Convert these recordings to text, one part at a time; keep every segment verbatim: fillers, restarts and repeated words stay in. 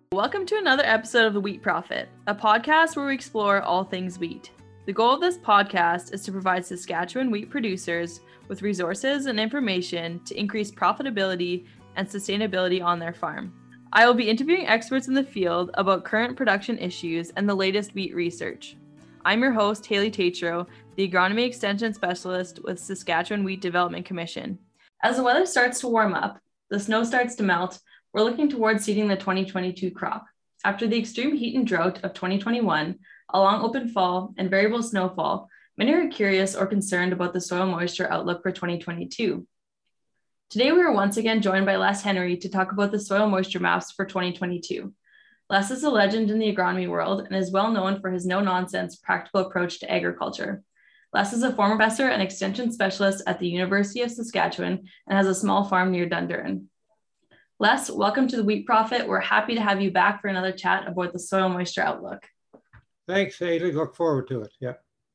Welcome to another episode of The Wheat Profit, a podcast where we explore all things wheat. The goal of this podcast is to provide Saskatchewan wheat producers with resources and information to increase profitability and sustainability on their farm. I will be interviewing experts in the field about current production issues and the latest wheat research. I'm your host, Haley Tatro, the Agronomy Extension Specialist with Saskatchewan Wheat Development Commission. As the weather starts to warm up, the snow starts to melt, we're looking towards seeding the twenty twenty-two crop. After the extreme heat and drought of twenty twenty-one, a long open fall, and variable snowfall, many are curious or concerned about the soil moisture outlook for twenty twenty-two. Today, we are once again joined by Les Henry to talk about the soil moisture maps for twenty twenty-two. Les is a legend in the agronomy world and is well known for his no-nonsense, practical approach to agriculture. Les is a former professor and extension specialist at the University of Saskatchewan and has a small farm near Dundurn. Les, welcome to the Wheat Profit. We're happy to have you back for another chat about the soil moisture outlook. Thanks, Haley. Look forward to it. Yeah.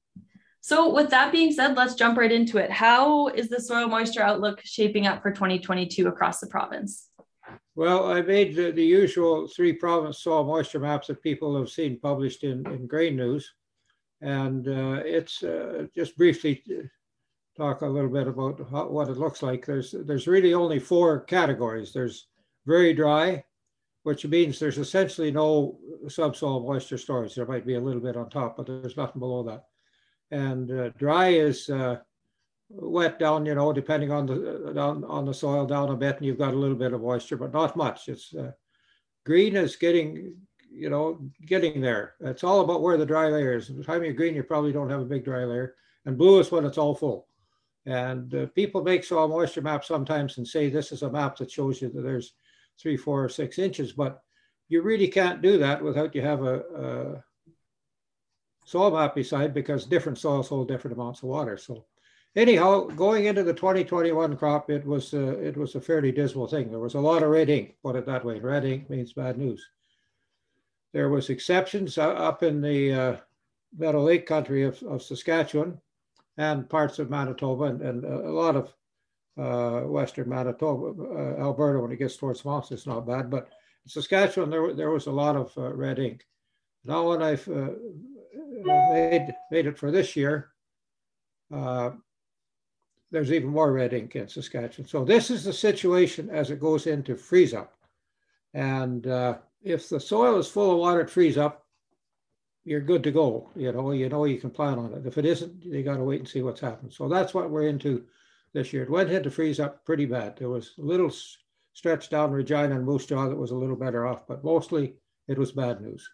So with that being said, let's jump right into it. How is the soil moisture outlook shaping up for twenty twenty-two across the province? Well, I made the, the usual three province soil moisture maps that people have seen published in, in Grain News. And uh, it's uh, just briefly talk a little bit about how, what it looks like. There's, there's really only four categories. There's very dry, which means there's essentially no subsoil moisture storage. There might be a little bit on top, but there's nothing below that. And uh, dry is uh, wet down, you know, depending on the down on the soil down a bit, and you've got a little bit of moisture, but not much. It's uh, green is getting, you know, getting there. It's all about where the dry layer is. By the time you're green, you probably don't have a big dry layer, and blue is when it's all full. And uh, people make soil moisture maps sometimes and say this is a map that shows you that there's three, four, or six inches, but you really can't do that without you have a, a soil map beside, because different soils hold different amounts of water. So anyhow, going into the twenty twenty-one crop, it was uh, it was a fairly dismal thing. There was a lot of red ink, put it that way. Red ink means bad news. There was exceptions uh, up in the uh, Meadow Lake country of, of Saskatchewan and parts of Manitoba, and, and a lot of uh, western Manitoba, uh, Alberta. When it gets towards mountains, it's not bad, but in Saskatchewan, there, there was a lot of uh, red ink. Now when I've uh, made, made it for this year, uh, there's even more red ink in Saskatchewan. So this is the situation as it goes into freeze up. And uh, if the soil is full of water at freeze up, you're good to go. You know, you know you can plan on it. If it isn't, you got to wait and see what's happened. So that's what we're into this year. It went into freeze up pretty bad. There was a little stretch down Regina and Moose Jaw that was a little better off, but mostly it was bad news.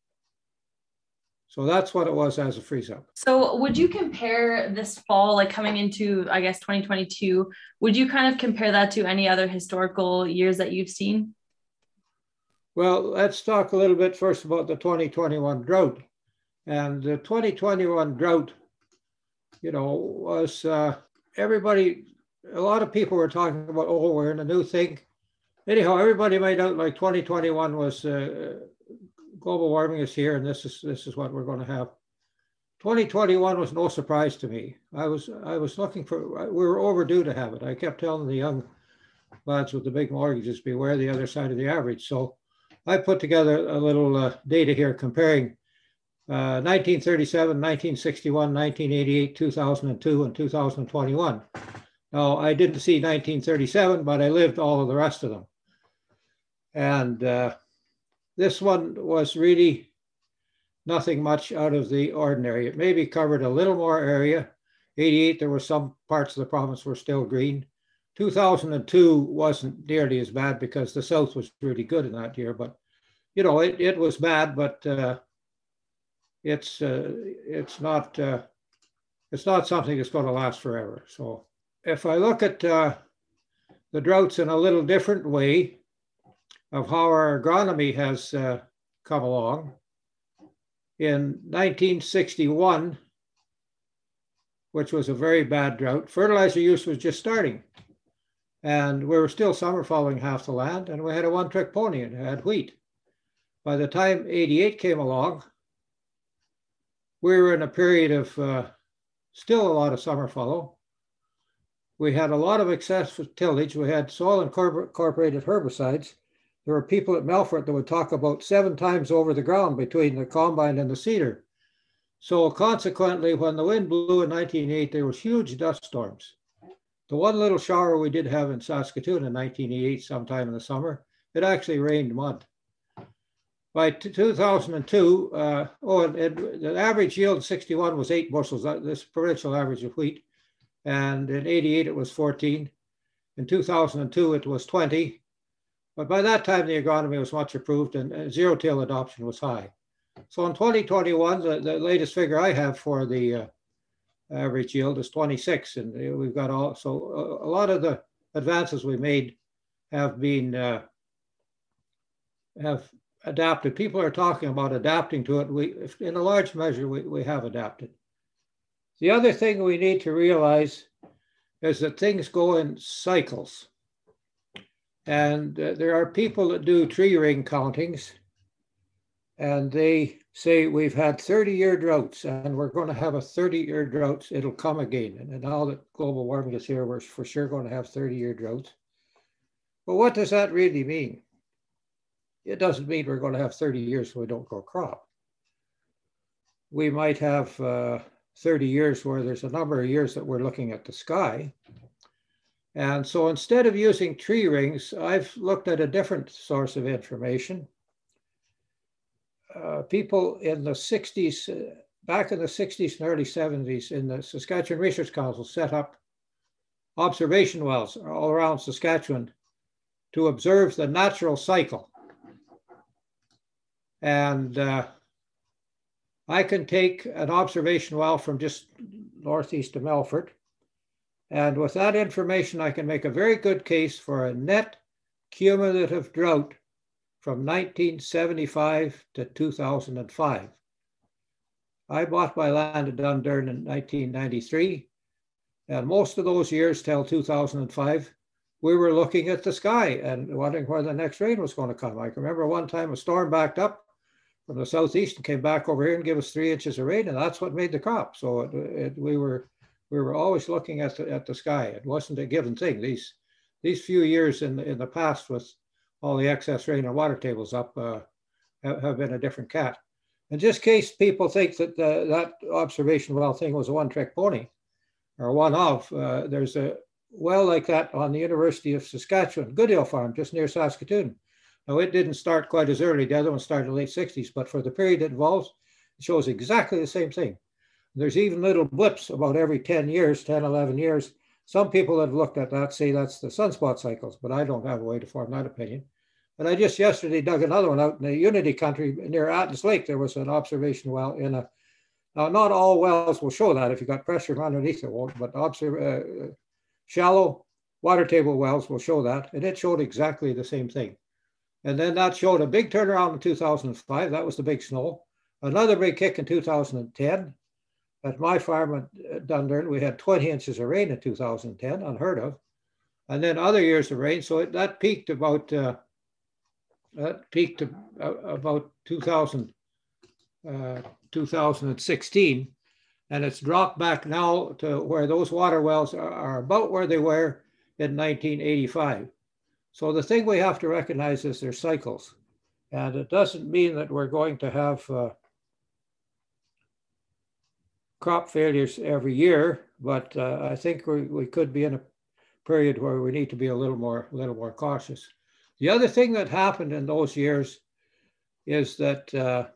So that's what it was as a freeze up. So would you compare this fall, like coming into, I guess, twenty twenty-two, would you kind of compare that to any other historical years that you've seen? Well, let's talk a little bit first about the twenty twenty-one drought. And the twenty twenty-one drought, you know, was uh, everybody, a lot of people were talking about, oh, we're in a new thing. Anyhow, everybody made out like twenty twenty-one was uh, global warming is here, and this is this is what we're going to have. twenty twenty-one was no surprise to me. I was I was looking for, we were overdue to have it. I kept telling the young lads with the big mortgages, beware the other side of the average. So I put together a little uh, data here comparing uh, nineteen thirty-seven, nineteen sixty-one, nineteen eighty-eight, two thousand two, and two thousand twenty-one. Now, I didn't see nineteen thirty-seven, but I lived all of the rest of them. And uh, this one was really nothing much out of the ordinary. It maybe covered a little more area. eighty-eight, there were some parts of the province were still green. two thousand two wasn't nearly as bad because the South was really good in that year, but you know, it, it was bad, but uh, it's uh, it's not uh, it's not something that's going to last forever. So if I look at uh, the droughts in a little different way of how our agronomy has uh, come along, in nineteen sixty-one, which was a very bad drought, fertilizer use was just starting. And we were still summer following half the land, and we had a one-trick pony and had wheat. By the time eighty-eight came along, we were in a period of uh, still a lot of summer fallow. We had a lot of excessive tillage. We had soil incorporated herbicides, there were people at Melfort that would talk about seven times over the ground between the combine and the seeder. So consequently, when the wind blew in nineteen eighty-eight, there was huge dust storms. The one little shower we did have in Saskatoon in nineteen eighty-eight, sometime in the summer, it actually rained mud. By two thousand two, uh, oh, it, it, the average yield in sixty-one was eight bushels, this provincial average of wheat. And in eighty-eight, it was fourteen. In two thousand two, it was twenty. But by that time, the agronomy was much improved and, and zero-till adoption was high. So in twenty twenty-one, the, the latest figure I have for the uh, average yield is twenty-six. And we've got all, so a, a lot of the advances we made have been, uh, have adapted. People are talking about adapting to it. We, in a large measure, we, we have adapted. The other thing we need to realize is that things go in cycles. And uh, there are people that do tree ring countings, and they say we've had thirty-year droughts, and we're going to have a thirty-year drought. It'll come again. And now that global warming is here, we're for sure going to have thirty-year droughts. But what does that really mean? It doesn't mean we're going to have thirty years so we don't grow crop. We might have uh, thirty years where there's a number of years that we're looking at the sky. And so instead of using tree rings, I've looked at a different source of information. Uh, people in the sixties, uh, back in the sixties and early seventies, in the Saskatchewan Research Council set up observation wells all around Saskatchewan to observe the natural cycle. And uh, I can take an observation well from just northeast of Melfort. And with that information, I can make a very good case for a net cumulative drought from nineteen seventy-five to two thousand five. I bought my land at Dundurn in nineteen ninety-three. And most of those years till two thousand five, we were looking at the sky and wondering where the next rain was going to come. I can remember one time a storm backed up from the southeast and came back over here and gave us three inches of rain, and that's what made the crop. So it, it, we were we were always looking at the at the sky. It wasn't a given thing. These these few years in the, in the past with all the excess rain and water tables up uh, have, have been a different cat. And just in case people think that the, that observation well thing was a one-trick pony or one of, uh, there's a well like that on the University of Saskatchewan, Goodale Farm, just near Saskatoon. Now, it didn't start quite as early. The other one started in the late sixties, but for the period it involves, it shows exactly the same thing. There's even little blips about every ten years, ten, eleven years. Some people that have looked at that say that's the sunspot cycles, but I don't have a way to form that opinion. But I just yesterday dug another one out in the Unity country near Atlas Lake. There was an observation well in a, now not all wells will show that if you got pressure underneath it won't, but observe, uh, shallow water table wells will show that. And it showed exactly the same thing. And then that showed a big turnaround in two thousand five. That was the big snow. Another big kick in two thousand ten. At my farm at Dundurn, we had twenty inches of rain in two thousand ten, unheard of. And then other years of rain. So it, that peaked about uh, that peaked to, uh, about two thousand, uh, two thousand sixteen. And it's dropped back now to where those water wells are, are about where they were in nineteen eighty-five. So the thing we have to recognize is their cycles. And it doesn't mean that we're going to have uh, crop failures every year, but uh, I think we, we could be in a period where we need to be a little more, a little more cautious. The other thing that happened in those years is that uh,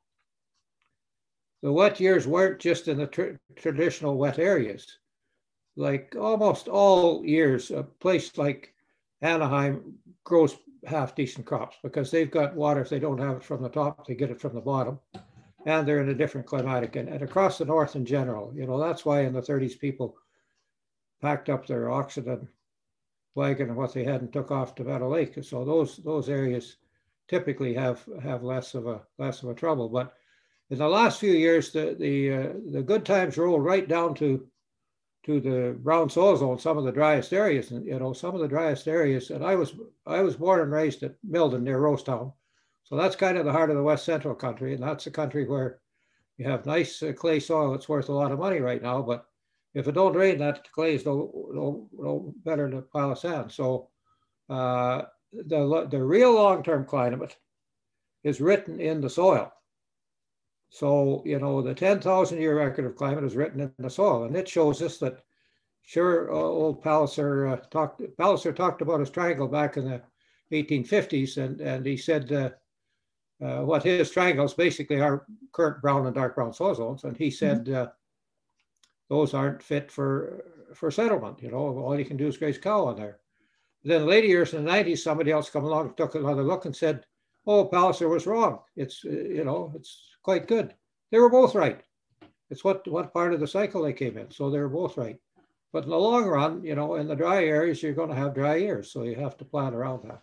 the wet years weren't just in the tr traditional wet areas. Like almost all years, a place like Anaheim grows half decent crops because they've got water. If they don't have it from the top, they get it from the bottom. And they're in a different climatic, and, and across the north in general. You know, that's why in the thirties people packed up their oxen and wagon and what they had and took off to Meadow Lake. So those those areas typically have have less of a less of a trouble. But in the last few years, the the uh, the good times rolled right down to to the brown soil zone, some of the driest areas, and you know, some of the driest areas. And I was I was born and raised at Milden near Rosetown. So that's kind of the heart of the West Central country. And that's a country where you have nice uh, clay soil. It's worth a lot of money right now. But if it don't rain, that clay is no, no, no better than a pile of sand. So uh, the, the real long-term climate is written in the soil. So, you know, the ten thousand year record of climate is written in the soil, and it shows us that, sure, uh, old Palliser uh, talked, Palliser talked about his triangle back in the eighteen fifties, and, and he said uh, uh, what his triangles basically are current brown and dark brown soil zones, and he said uh, those aren't fit for, for settlement, you know, all you can do is graze cow on there. Then later years in the nineties, somebody else come along and took another look and said, oh, Palliser was wrong. It's, uh, you know, it's quite good. They were both right. It's what, what part of the cycle they came in. So they were both right. But in the long run, you know, in the dry areas, you're going to have dry years. So you have to plan around that.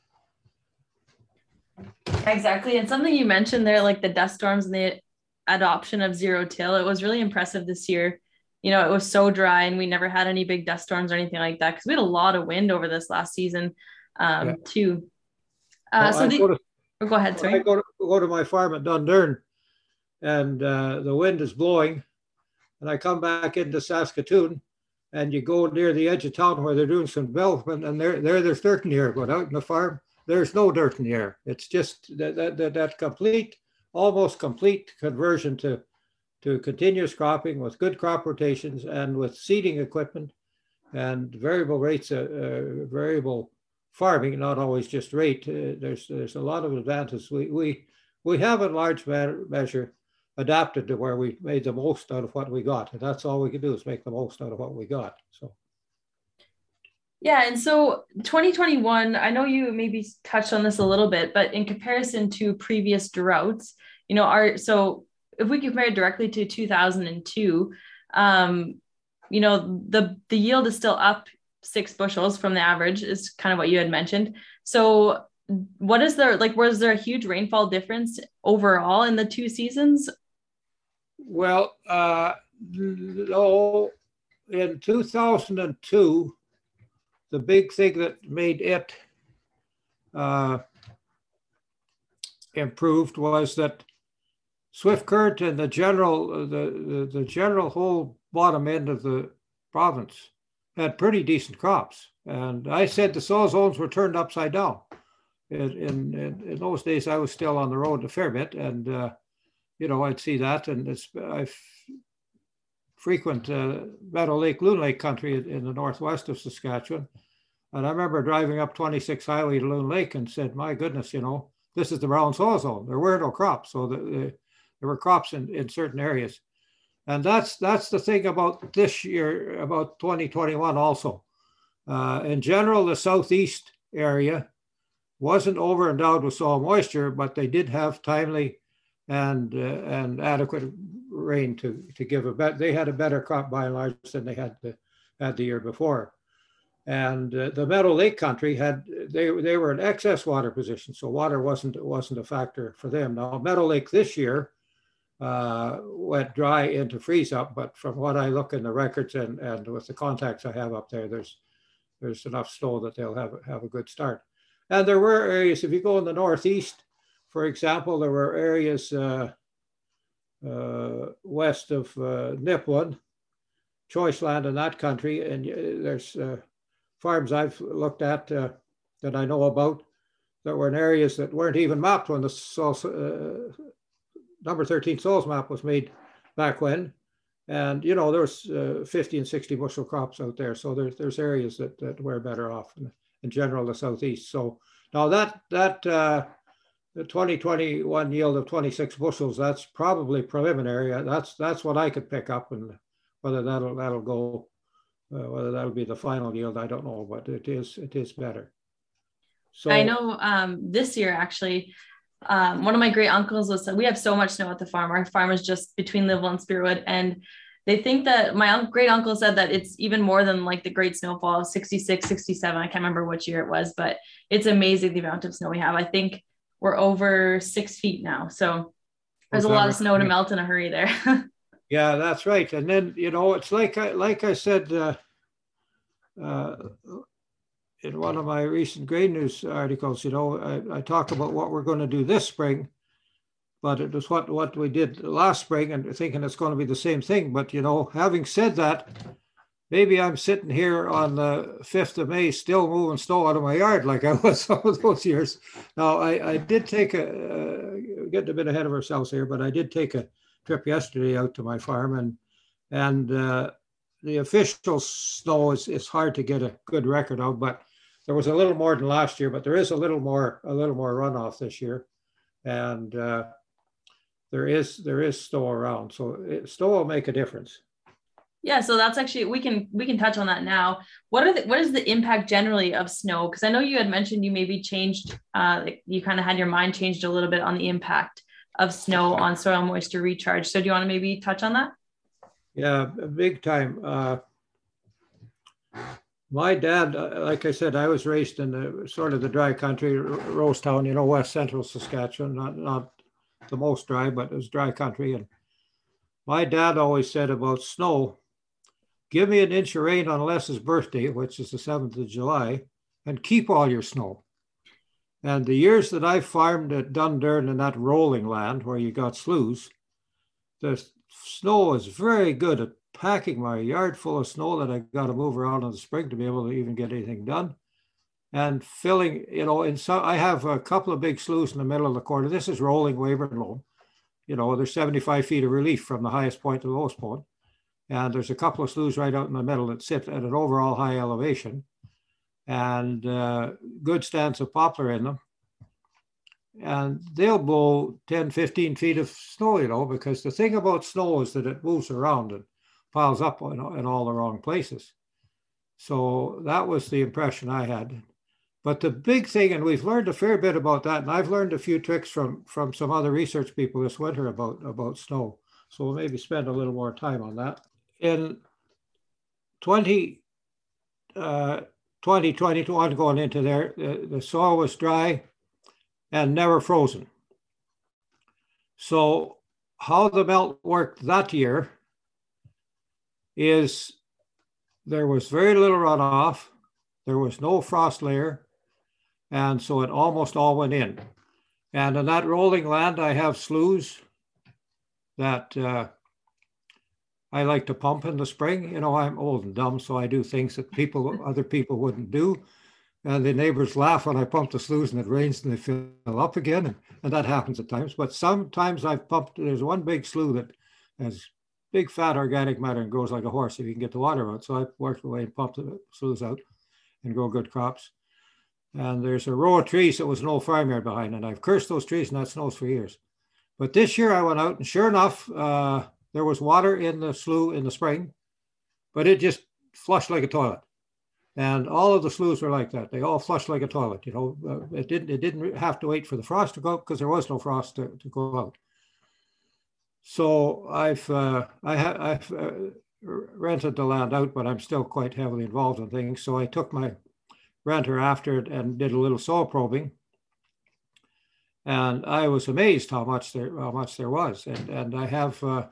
Yeah. Exactly. And something you mentioned there, like the dust storms and the adoption of zero till, it was really impressive this year. You know, it was so dry and we never had any big dust storms or anything like that because we had a lot of wind over this last season um, yeah. too. Uh, well, so the, go, to, oh, go ahead, sorry. I go to, go to my farm at Dundurn, and uh, the wind is blowing, and I come back into Saskatoon, and you go near the edge of town where they're doing some development, and there, there there's dirt in the air. But out in the farm, there's no dirt in the air. It's just that that, that, that complete, almost complete conversion to, to continuous cropping with good crop rotations and with seeding equipment and variable rates, uh, uh, variable farming, not always just rate. Uh, there's there's a lot of advantages. We we we have in large measure adapted to where we made the most out of what we got, and that's all we can do is make the most out of what we got. So yeah, and so twenty twenty-one, I know you maybe touched on this a little bit, but in comparison to previous droughts, you know, our so if we compare it directly to two thousand two, um, you know, the the yield is still up six bushels from the average is kind of what you had mentioned. So what is there, like, was there a huge rainfall difference overall in the two seasons? Well, uh, no, in two thousand two, the big thing that made it uh, improved was that Swift Current and the general, the, the, the general whole bottom end of the province had pretty decent crops. And I said the soil zones were turned upside down. In, in, in those days, I was still on the road a fair bit, and uh, you know, I'd see that, and it's, I frequent uh, Meadow Lake, Loon Lake country in the northwest of Saskatchewan, and I remember driving up twenty-six Highway to Loon Lake and said, "My goodness, you know, this is the brown soil zone. There were no crops, so the, the, there were crops in, in certain areas." And that's that's the thing about this year, about twenty twenty-one also. Uh, in general, the southeast area wasn't over endowed with soil moisture, but they did have timely and uh, and adequate rain to to give a bet. They had a better crop by and large than they had the, had the year before. And uh, the Meadow Lake country had they they were in excess water position, so water wasn't wasn't a factor for them. Now Meadow Lake this year uh, went dry into freeze up, but from what I look in the records and and with the contacts I have up there, there's there's enough snow that they'll have have a good start. And there were areas, if you go in the northeast, for example, there were areas uh, uh, west of uh, Nipawin, choice land in that country, and there's uh, farms I've looked at uh, that I know about that were in areas that weren't even mapped when the soil, uh, number thirteen soils map was made back when. And, you know, there was uh, fifty and sixty bushel crops out there. So there's, there's areas that, that were better off in, in general, the southeast. So now that, that uh, the twenty twenty-one yield of twenty-six bushels, that's probably preliminary. That's, that's what I could pick up, and whether that'll, that'll go, uh, whether that'll be the final yield, I don't know, but it is, it is better. So I know um, this year, actually, um, one of my great uncles was, we have so much snow at the farm. Our farm is just between Livewell and Spearwood. And they think that my great uncle said that it's even more than like the great snowfall of sixty-six, sixty-seven. I can't remember which year it was, but it's amazing the amount of snow we have. I think we're over six feet now. So there's a lot of snow to melt in a hurry there. Yeah, that's right. And then, you know, it's like I, like I said, uh, uh, in one of my recent Grain News articles, you know, I, I talk about what we're going to do this spring, but it was what, what we did last spring, and thinking it's going to be the same thing. But, you know, having said that, maybe I'm sitting here on the fifth of May still moving snow out of my yard like I was some of those years. Now, I, I did take a, uh, getting a bit ahead of ourselves here, but I did take a trip yesterday out to my farm, and and uh, the official snow is, is hard to get a good record of, but there was a little more than last year, but there is a little more, a little more runoff this year. And uh, there is, there is snow around. So it, snow will make a difference. Yeah, so that's actually, we can we can touch on that now. What are the, what is the impact generally of snow? Because I know you had mentioned you maybe changed, uh, like you kind of had your mind changed a little bit on the impact of snow on soil moisture recharge. So do you want to maybe touch on that? Yeah, big time. Uh, my dad, like I said, I was raised in the sort of the dry country, Rosetown, you know, west central Saskatchewan, not not the most dry, but it was dry country. And my dad always said about snow, give me an inch of rain on Les's birthday, which is the seventh of July, and keep all your snow. And the years that I farmed at Dundurn in that rolling land where you got sloughs, the snow was very good at packing my yard full of snow that I got to move around in the spring to be able to even get anything done. And filling, you know, in some, I have a couple of big sloughs in the middle of the quarter. This is rolling Weyburn Loam. You know, there's seventy-five feet of relief from the highest point to the lowest point. And there's a couple of sloughs right out in the middle that sit at an overall high elevation, and uh, good stands of poplar in them. And they'll blow ten, fifteen feet of snow, you know, because the thing about snow is that it moves around and piles up in, in all the wrong places. So that was the impression I had. But the big thing, and we've learned a fair bit about that, and I've learned a few tricks from, from some other research people this winter about, about snow. So we'll maybe spend a little more time on that. In twenty twenty-one, going into there, the, the soil was dry and never frozen. So how the melt worked that year is there was very little runoff, there was no frost layer, and so it almost all went in. And in that rolling land, I have sloughs that uh, I like to pump in the spring. You know, I'm old and dumb, so I do things that people, other people wouldn't do. And the neighbors laugh when I pump the sloughs and it rains and they fill up again. And, and that happens at times. But sometimes I've pumped, there's one big slough that has big fat organic matter and grows like a horse if you can get the water out. So I've worked away and pumped the sloughs out and grow good crops. And there's a row of trees that was an old farmyard behind, and I've cursed those trees and that snows for years. But this year I went out and sure enough, uh, there was water in the slough in the spring, but it just flushed like a toilet. And all of the sloughs were like that. They all flushed like a toilet. You know, uh, it didn't. It didn't have to wait for the frost to go out because there was no frost to, to go out. So I've uh, I ha I've uh, rented the land out, but I'm still quite heavily involved in things. So I took my renter after it and did a little soil probing, and I was amazed how much there how much there was. And and I have uh,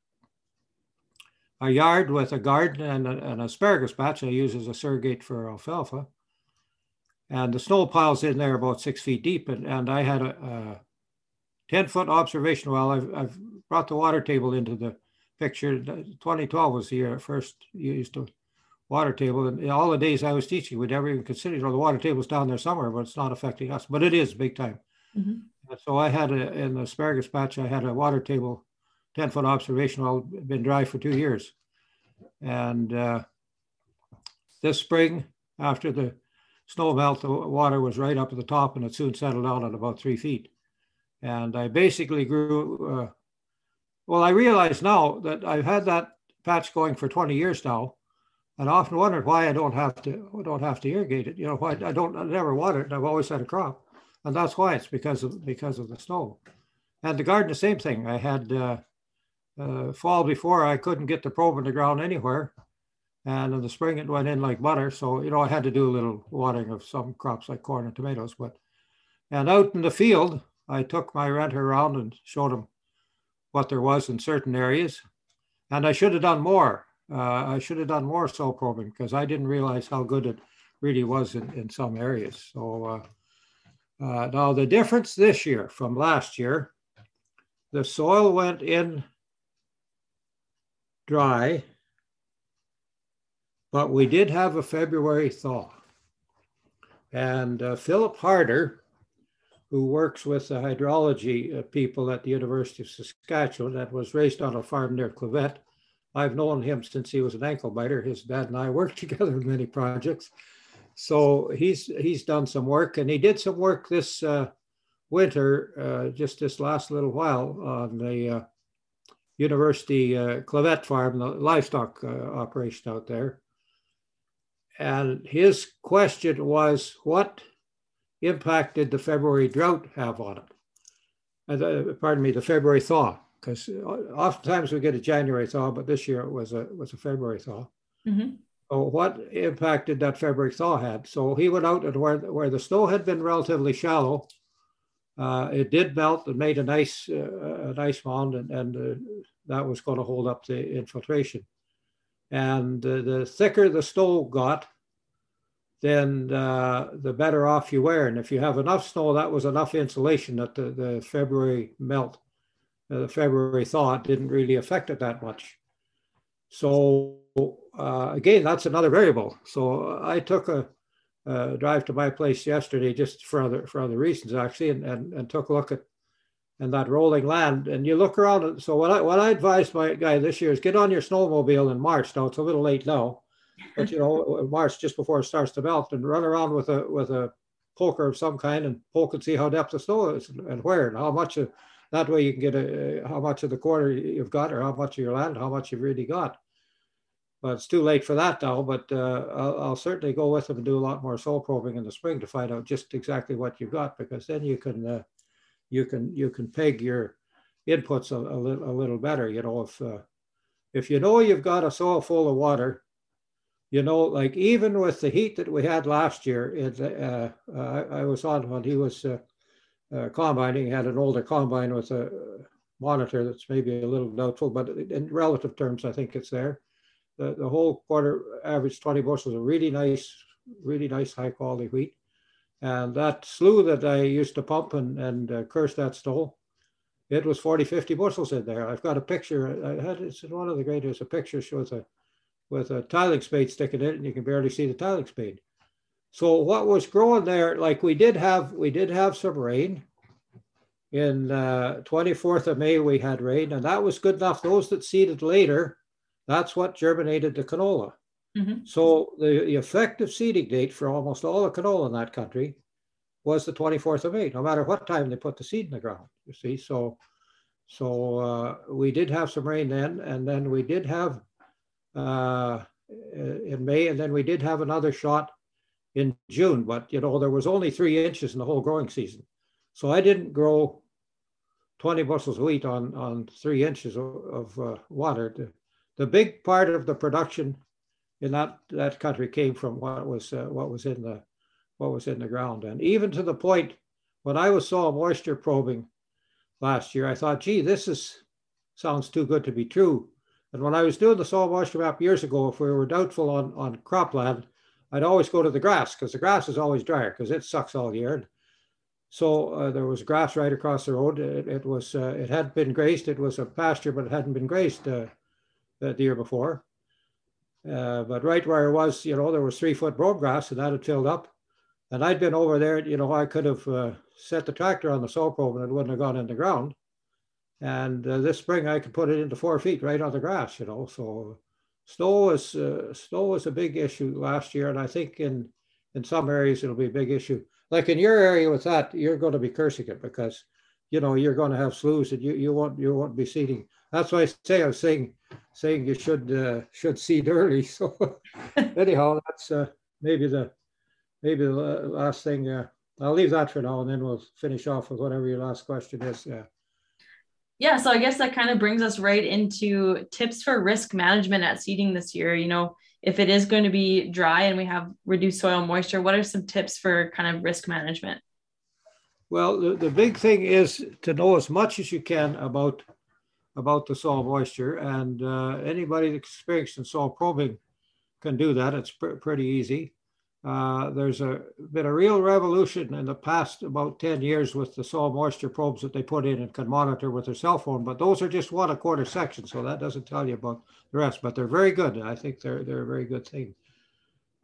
a yard with a garden and a, an asparagus patch I use as a surrogate for alfalfa. And the snow piles in there about six feet deep. And, and I had a, a ten foot observation well. I've, I've brought the water table into the picture. twenty twelve was the year I first used the water table. And all the days I was teaching, we'd never even consider, you know, the water table's down there somewhere, but it's not affecting us. But it is big time. Mm-hmm. And so I had a, in the asparagus patch, I had a water table ten foot observation well, been dry for two years. And uh, this spring, after the snow melt, the water was right up at the top and it soon settled down at about three feet. And I basically grew, uh, well, I realize now that I've had that patch going for twenty years now, and I often wondered why I don't have to, I don't have to irrigate it. You know, why I don't, I never water it, and I've always had a crop. And that's why, it's because of, because of the snow. And the garden, the same thing. I had, uh, Uh, fall before, I couldn't get the probe in the ground anywhere, and in the spring it went in like butter. So you know, I had to do a little watering of some crops like corn and tomatoes. But and out in the field, I took my renter around and showed him what there was in certain areas, and I should have done more. Uh, I should have done more soil probing because I didn't realize how good it really was in, in some areas. So uh, uh, now the difference this year from last year, the soil went in dry, but we did have a February thaw. And uh, Philip Harder, who works with the hydrology uh, people at the University of Saskatchewan, that was raised on a farm near Clavette. I've known him since he was an ankle biter. His dad and I worked together in many projects. So he's he's done some work, and he did some work this uh, winter, uh, just this last little while, on the uh, University uh, Clavette farm, the livestock uh, operation out there. And his question was, what impact did the February drought have on it? And, uh, pardon me, the February thaw, because oftentimes we get a January thaw, but this year it was a was a February thaw. Mm-hmm. So what impact did that February thaw had? So he went out and where where the snow had been relatively shallow, uh, it did melt and made a nice uh, a nice mound, and, and uh, that was going to hold up the infiltration. And uh, the thicker the snow got, then uh, the better off you were. And if you have enough snow, that was enough insulation that the, the February melt, uh, the February thaw didn't really affect it that much. So uh, again, that's another variable. So I took a, a drive to my place yesterday just for other, for other reasons actually, and, and, and took a look at and that rolling land, and you look around. And so what I, what I advised my guy this year is get on your snowmobile in March. Now it's a little late now, but you know, March just before it starts to melt, and run around with a with a poker of some kind and poke and see how depth the snow is and where and how much of, that way you can get a, how much of the quarter you've got or how much of your land, how much you've really got. But it's too late for that now, but uh, I'll, I'll certainly go with them and do a lot more soil probing in the spring to find out just exactly what you've got, because then you can uh, you can you can peg your inputs a, a, little, a little better. You know, if uh, if you know you've got a soil full of water, you know, like even with the heat that we had last year, it, uh, uh, I, I was on when he was uh, uh, combining. He had an older combine with a monitor that's maybe a little doubtful, but in relative terms, I think it's there. The, the whole quarter average twenty bushels of really nice, really nice high quality wheat. And that slough that I used to pump and, and uh, curse that snow, it was forty, fifty bushels in there. I've got a picture. I had, it's one of the greatest. A picture shows a with a tiling spade sticking in it, and you can barely see the tiling spade. So what was growing there, like we did have, we did have some rain. In uh, twenty-fourth of May, we had rain, and that was good enough. Those that seeded later, that's what germinated the canola. Mm-hmm. So the, the effective seeding date for almost all the canola in that country was the twenty-fourth of May, no matter what time they put the seed in the ground, you see. So, so uh, we did have some rain then, and then we did have uh, in May, and then we did have another shot in June, but you know, there was only three inches in the whole growing season. So I didn't grow twenty bushels of wheat on, on three inches of, of uh, water. The, the big part of the production in that, that country came from what was uh, what was in the what was in the ground. And even to the point when I was soil moisture probing last year, I thought, gee, this is sounds too good to be true. And when I was doing the soil moisture map years ago, if we were doubtful on, on cropland, I'd always go to the grass, because the grass is always drier because it sucks all year. So uh, there was grass right across the road. It, it was uh, it hadn't been grazed. It was a pasture, but it hadn't been grazed uh, the year before. Uh, but right where I was, you know, there was three foot broad grass, and that had filled up. And I'd been over there, you know, I could have uh, set the tractor on the soil probe and it wouldn't have gone in the ground. And uh, this spring I could put it into four feet right on the grass, you know. So snow was uh, snow was a big issue last year, and I think in in some areas it'll be a big issue. Like in your area with that, you're going to be cursing it, because you know you're going to have sloughs and you you won't you won't be seeding. That's why I say I was saying saying you should uh, should seed early. So anyhow, that's uh, maybe the maybe the last thing. Uh, I'll leave that for now, and then we'll finish off with whatever your last question is. Yeah. Yeah, so I guess that kind of brings us right into tips for risk management at seeding this year. You know, if it is going to be dry and we have reduced soil moisture, what are some tips for kind of risk management? Well, the, the big thing is to know as much as you can about, about the soil moisture, and uh, anybody that's experienced in soil probing can do that. It's pr- pretty easy. Uh, there's a, been a real revolution in the past about ten years with the soil moisture probes that they put in and can monitor with their cell phone, but those are just one a quarter section, so that doesn't tell you about the rest, but they're very good. I think they're, they're a very good thing.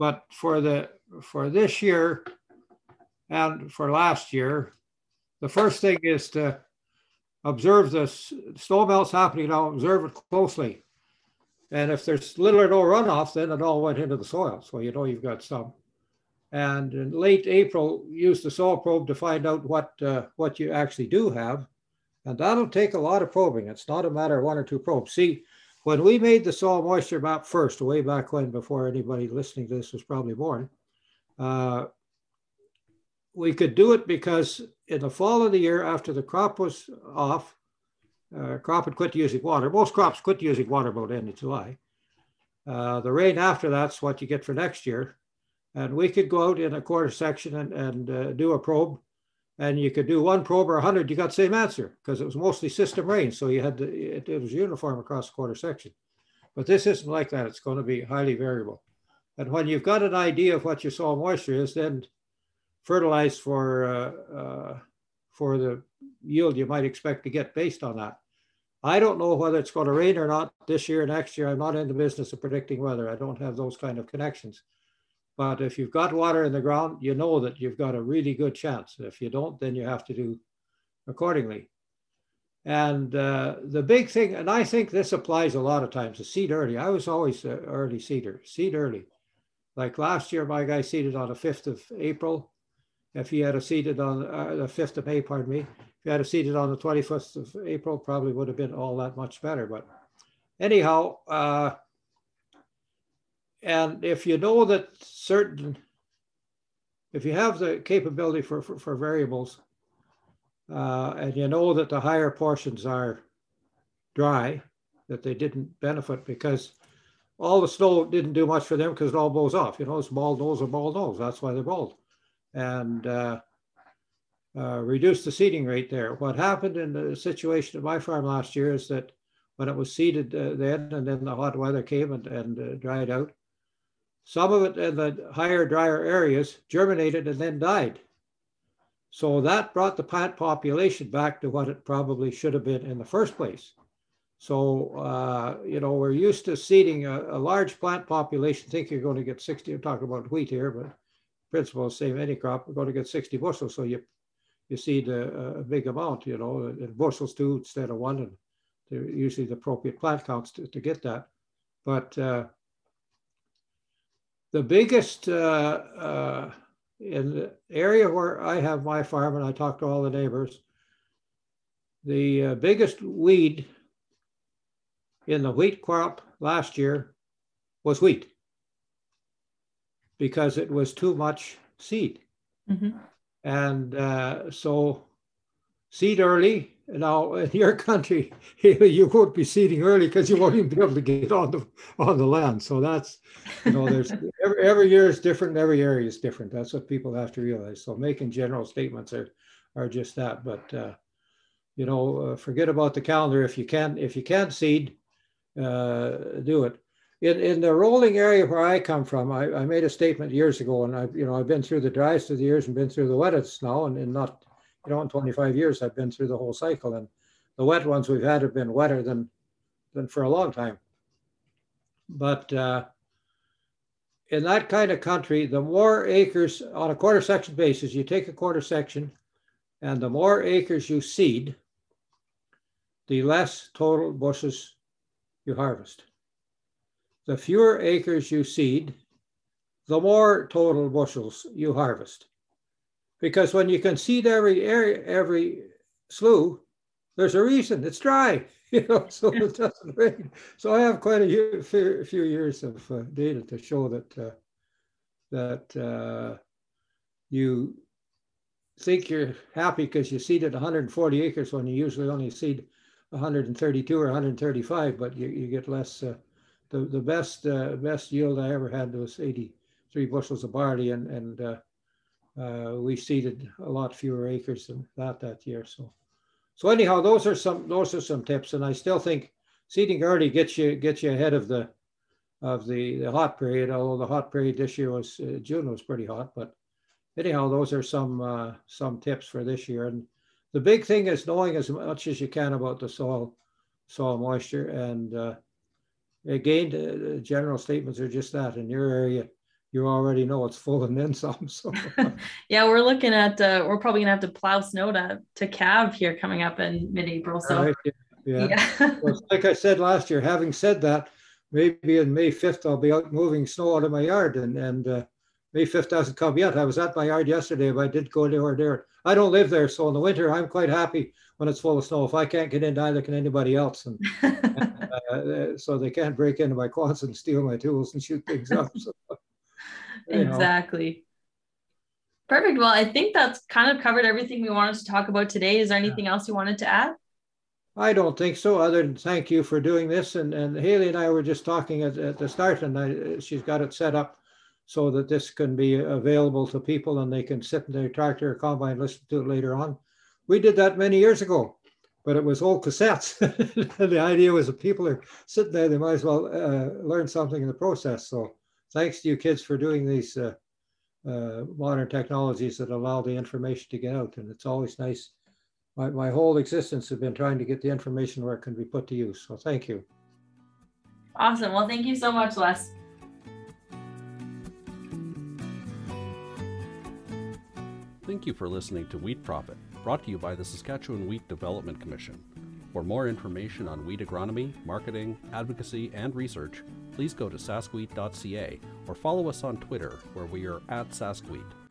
But for the for this year and for last year, the first thing is to observe the snow melts happening now, observe it closely. And if there's little or no runoff, then it all went into the soil. So you know you've got some. And in late April, use the soil probe to find out what, uh, what you actually do have. And that'll take a lot of probing. It's not a matter of one or two probes. See, when we made the soil moisture map first, way back when, before anybody listening to this was probably born, uh, we could do it because in the fall of the year, after the crop was off, uh, crop had quit using water. Most crops quit using water about end of July. Uh, the rain after that's what you get for next year. And we could go out in a quarter section and, and uh, do a probe. And you could do one probe or one hundred, you got the same answer because it was mostly system rain. So you had to, it, it was uniform across the quarter section. But this isn't like that. It's going to be highly variable. And when you've got an idea of what your soil moisture is, then fertilize for, uh, uh, for the yield you might expect to get based on that. I don't know whether it's going to rain or not this year or next year. I'm not in the business of predicting weather. I don't have those kind of connections. But if you've got water in the ground, you know that you've got a really good chance. If you don't, then you have to do accordingly. And uh, the big thing, and I think this applies a lot of times, to seed early. I was always an early seeder, seed early. Like last year, my guy seeded on the fifth of April. If he had a seeded on uh, the fifth of May, pardon me, if he had a seeded on the twenty-fifth of April, probably would have been all that much better. But anyhow, uh, and if you know that certain, if you have the capability for, for, for variables, uh, and you know that the higher portions are dry, that they didn't benefit because all the snow didn't do much for them because it all blows off. You know, it's bald nose or bald nose. That's why they're bald. And uh, uh, reduce the seeding rate there. What happened in the situation at my farm last year is that when it was seeded uh, then, and then the hot weather came and, and uh, dried out, some of it in the higher, drier areas germinated and then died. So that brought the plant population back to what it probably should have been in the first place. So, uh, you know, we're used to seeding a, a large plant population, think you're going to get sixty, I'm talking about wheat here, but principle is same any crop, we're going to get sixty bushels. So you you seed a, a big amount, you know, in bushels too instead of one, and they're usually the appropriate plant counts to, to get that. But uh, the biggest, uh, uh, in the area where I have my farm and I talk to all the neighbors, the uh, biggest weed in the wheat crop last year was wheat, because it was too much seed. Mm-hmm. And uh, so seed early. Now in your country, you won't be seeding early because you won't even be able to get on the on the land. So that's, you know, there's every, every year is different, every area is different. That's what people have to realize. So making general statements are are just that. But uh, you know, uh, forget about the calendar. If you can, if you can't seed, uh, do it. In, in the rolling area where I come from, I, I made a statement years ago, and I, you know, I've been through the driest of the years and been through the wettest now, and, and not, you know, in twenty-five years, I've been through the whole cycle, and the wet ones we've had have been wetter than, than for a long time. But uh, in that kind of country, the more acres on a quarter section basis, you take a quarter section, and the more acres you seed, the less total bushels you harvest. The fewer acres you seed, the more total bushels you harvest. Because when you can seed every area, every slough, there's a reason, it's dry, you know, so it doesn't rain. So I have quite a few, few years of uh, data to show that uh, that uh, you think you're happy because you seeded one hundred forty acres when you usually only seed one hundred thirty-two or one hundred thirty-five, but you, you get less. Uh, the the best uh, best yield I ever had was eighty-three bushels of barley, and and uh, uh, we seeded a lot fewer acres than that that year. So so anyhow, those are some those are some tips, and I still think seeding early gets you gets you ahead of the of the, the hot period. Although the hot period this year was uh, June was pretty hot, but anyhow, those are some uh, some tips for this year. And the big thing is knowing as much as you can about the soil soil moisture. And uh, again, the general statements are just that. In your area, you already know it's full and then some. So yeah, we're looking at, uh, we're probably gonna have to plow snow to, to calve here coming up in mid-April. So right, yeah. Yeah. yeah. Well, like I said last year, having said that, maybe on May fifth, I'll be out moving snow out of my yard, and, and uh, May fifth hasn't come yet. I was at my yard yesterday, but I did go there. there. I don't live there, so in the winter, I'm quite happy when it's full of snow. If I can't get in, neither can anybody else. And, and uh, so they can't break into my quads and steal my tools and shoot things up. So, exactly. Know. Perfect. Well, I think that's kind of covered everything we wanted to talk about today. Is there anything else you wanted to add? I don't think so, other than thank you for doing this. And, and Haley and I were just talking at, at the start, and I, she's got it set up so that this can be available to people and they can sit in their tractor or combine and listen to it later on. We did that many years ago, but it was old cassettes. The idea was that people are sitting there, they might as well uh, learn something in the process. So thanks to you kids for doing these uh, uh, modern technologies that allow the information to get out. And it's always nice. My, my whole existence has been trying to get the information where it can be put to use. So thank you. Awesome. Well, thank you so much, Les. Thank you for listening to Wheat Profit, brought to you by the Saskatchewan Wheat Development Commission. For more information on wheat agronomy, marketing, advocacy, and research, please go to sask wheat dot c a or follow us on Twitter, where we are at sask wheat.